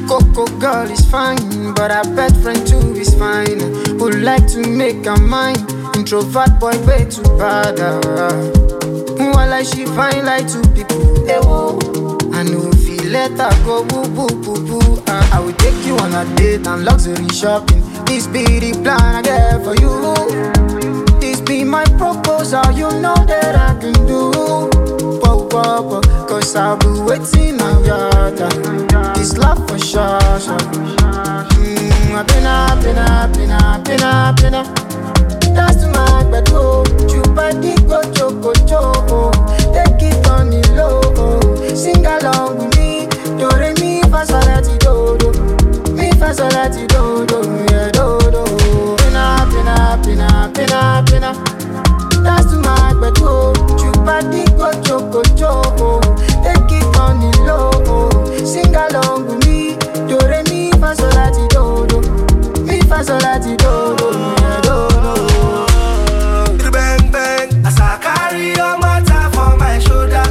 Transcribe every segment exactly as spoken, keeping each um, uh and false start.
Coco girl is fine, but I bet friend too is fine. Would like to make a mind. Introvert boy way too bad. Uh. While I she fine like two people. Hey, whoa. I know if you let her go, boo boo boo boo. Uh, I will take you on a date and luxury shopping. This be the plan I get for you. This be my proposal, you know that I can do. Whoa, whoa, whoa. Cause I'll be waiting on your time. This love for sure, sure. Mmm, I've been up, been up, been up, been up, been up. That's to my bedroom. Chupadi go choco choco. Take it on the low. Sing along with me. Do re mi fa sol la ti do do. Mi fa sol la ti do do. Yeah do do. Pina pina pina pina pina. That's to my bedroom. Chupadi go choco choco. Take it on the low. Sing along with me. Do re mi fa sol la ti do do. Mi fa sol la ti do do. Yeah do do. Bang bang, as I carry your matter for my shoulder.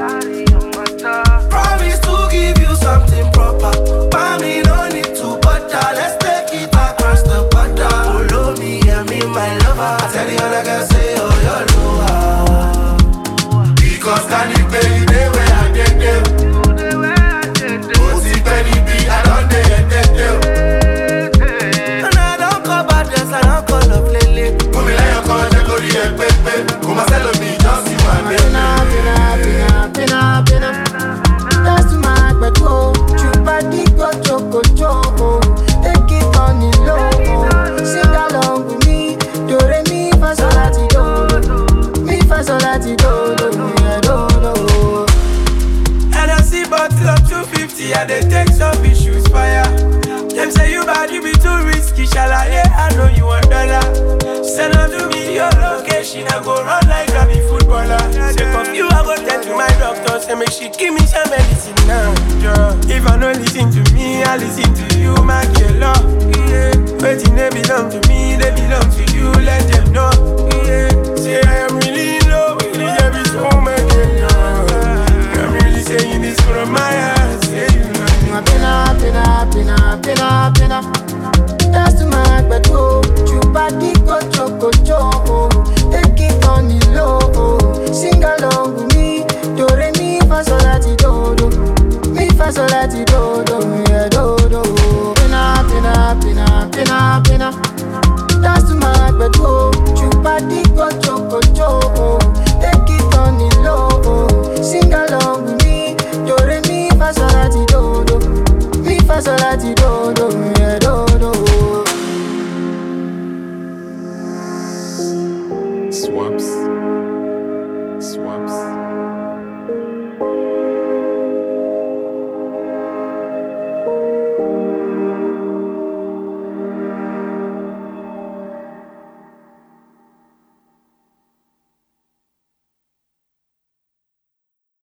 Promise to give you something proper. Mommy, no need to butter. Let's take it across the border. Follow me, I mean my lover. I tell you all I can say, oh your lover. Because can you pay the day where I get them? Oh, see penny be, I don't get them. And I don't call bad dress, I don't call love lately. Come like your call, check out the pepe. Come and sell me, just see my baby. Pina pina pina pina. That's to my bedroom. Chupadi go choco choco. Take it on the low. Sing along with me. Do re mi fa sol la ti do do. Mi fa sol la ti do do. Yeah do do. And I see bottle of two fifty and they take some issues fire. Them say you bad, you be too risky. Shall I? Yeah, I know you want dollar. Send her to me your location. I go run like a big footballer. Say of you, I go tell to my doctor. Say make she give me some medicine now. Yeah. If I don't listen to me, I listen to you, my killer. Yeah. Waiting they belong to me, they belong to you. Let them know. Yeah. Say I am really in love with this every so much. I'm really saying this from my heart. Say you know. Pina pina pina pina pina. That's to my bedroom. Chupadi go choco choco. Take it on the low. Sing along with me. Do re mi fa sol la ti do do. Mi fa sol la ti do do. Yeah do do. Pina pina pina pina pina. That's to my bedroom. Chupadi go choco choco. Take it on the low. Sing along with me. Do re mi fa sol la ti do do. Mi fa sol la ti do do. Yeah do do. Swaps.